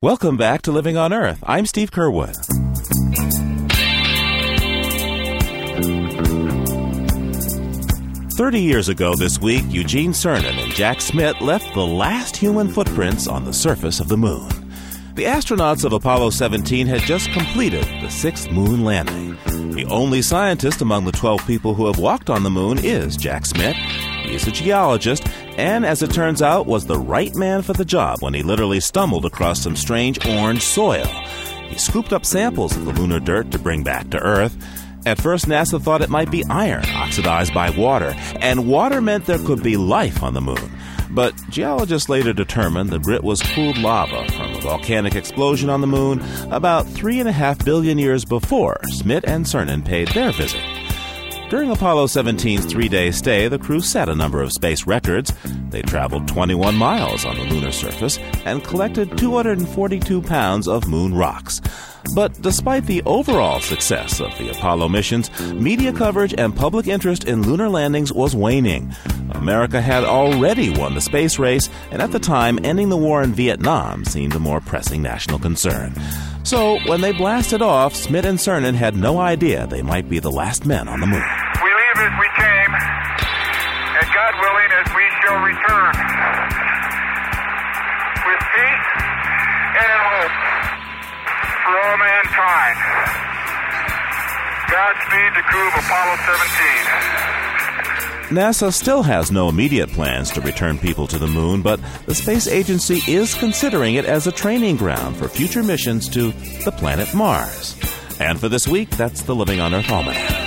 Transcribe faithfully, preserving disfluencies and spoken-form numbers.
Welcome back to Living on Earth. I'm Steve Curwood. Thirty years ago this week, Eugene Cernan and Jack Schmitt left the last human footprints on the surface of the moon. The astronauts of Apollo seventeen had just completed the sixth moon landing. The only scientist among the twelve people who have walked on the moon is Jack Schmitt. He is a geologist, and as it turns out, was the right man for the job when he literally stumbled across some strange orange soil. He scooped up samples of the lunar dirt to bring back to Earth. At first, NASA thought it might be iron oxidized by water, and water meant there could be life on the moon. But geologists later determined the grit was cooled lava from a volcanic explosion on the moon about three and a half billion years before Schmitt and Cernan paid their visit. During Apollo seventeen's three-day stay, the crew set a number of space records. They traveled twenty-one miles on the lunar surface and collected two hundred forty-two pounds of moon rocks. But despite the overall success of the Apollo missions, media coverage and public interest in lunar landings was waning. America had already won the space race, and at the time, ending the war in Vietnam seemed a more pressing national concern. So, when they blasted off, Schmitt and Cernan had no idea they might be the last men on the moon. We leave as we came, and God willing, as we shall return, with peace and in hope for all mankind. Godspeed the crew of Apollo seventeen. NASA still has no immediate plans to return people to the moon, but the space agency is considering it as a training ground for future missions to the planet Mars. And for this week, that's the Living on Earth Almanac.